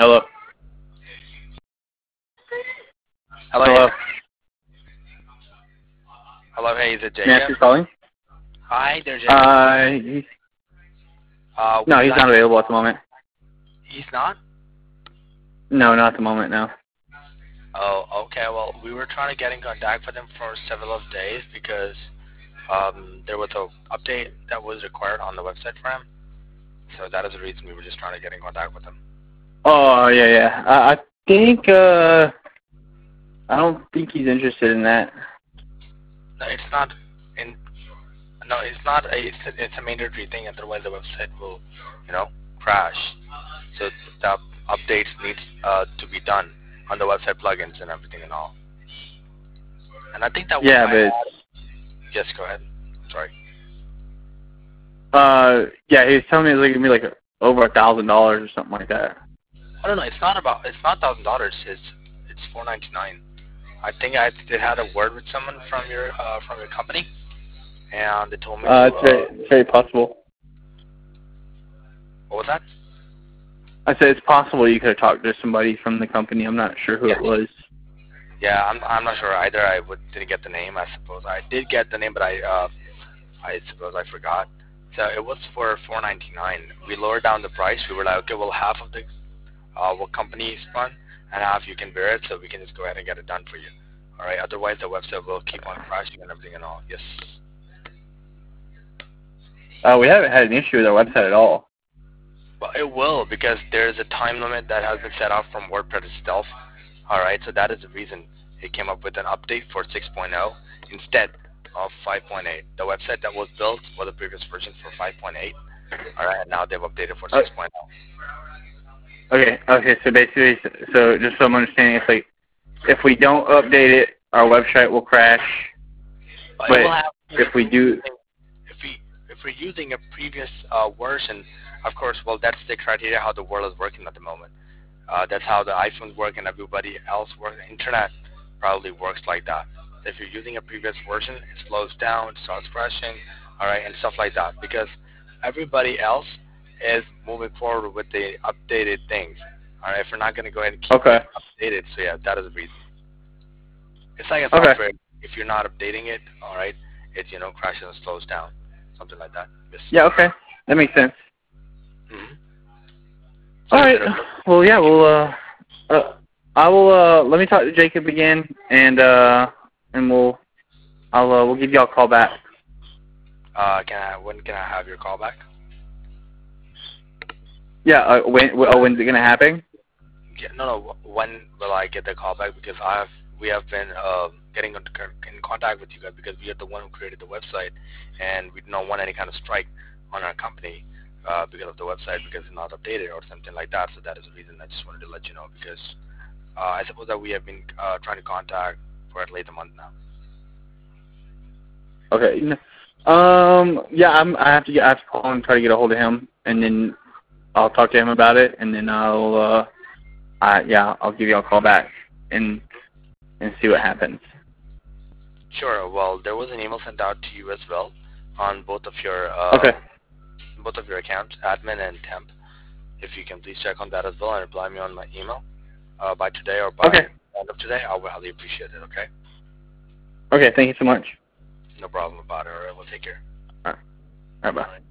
Hello. Hello. Hello. Hello. Hey, is it May I ask Jacob? who's calling? Hi there, Jacob. No, Would you he's like? not available at the moment. He's not. No, not at the moment, no. Oh, okay. Well, we were trying to get in contact with him for several of days because there was a update that was required on the website for him. So that is the reason we were just trying to get in contact with him. Oh, yeah. I think, I don't think he's interested in that. No, it's not. In no, it's not. It's a mandatory thing. Otherwise, the website will, crash. So the updates needs to be done on the website plugins and everything and all. And I think that was Yeah, my. but, Yes, go ahead. Sorry. yeah, he was telling me it's going to be like over $1,000 or something like that. I don't know. It's not $1,000. It's $499. I think I did had a word with someone from your company, and they told me to. It's very possible. What was that? I said it's possible you could have talked to somebody from the company. I'm not sure who it was. Yeah, I'm not sure either. Didn't get the name. I suppose I did get the name, but I suppose I forgot. So it was for $499. We lowered down the price. We were like, okay, well, half of the what company spun and half you can bear it, so we can just go ahead and get it done for you. All right. Otherwise, the website will keep on crashing and everything and all. Yes. We haven't had an issue with our website at all. Well, it will because there's a time limit that has been set up from WordPress itself. All right. So that is the reason it came up with an update for 6.0 instead of 5.8. The website that was built was the previous version for 5.8. All right. And now they've updated for 6.0. Okay, so basically, so just so I'm understanding, it's like, if we don't update it, our website will crash, but if we do... If we're using a previous version, of course, well, that's the criteria how the world is working at the moment. That's how the iPhones work and everybody else works. The Internet probably works like that. If you're using a previous version, it slows down, starts crashing, all right, and stuff like that, because everybody else is moving forward with the updated things. All right, if we're not going to go ahead and keep it updated, so yeah, that is the reason. It's like a software. If you're not updating it, all right, it crashes and slows down, something like that. Yes. Yeah, okay, that makes sense. Mm-hmm. So all right. Well, yeah, I will. Let me talk to Jacob again, and we'll give y'all a call back. When can I have your call back? Yeah. When's it gonna happen? Yeah, no. When will I get the call back? Because we have been getting in contact with you guys because we are the one who created the website, and we don't want any kind of strike on our company because of the website because it's not updated or something like that. So that is the reason I just wanted to let you know, because I suppose that we have been trying to contact for at least a month now. Okay. Yeah, I have to call and try to get a hold of him, and then I'll talk to him about it, and then I'll give you a call back and see what happens. Sure. Well, there was an email sent out to you as well on both of your accounts, admin and temp. If you can please check on that as well and reply me on my email by today or by the end of today, I will highly appreciate it. Okay. Okay. Thank you so much. No problem about it. All right. We'll take care. All right. Bye.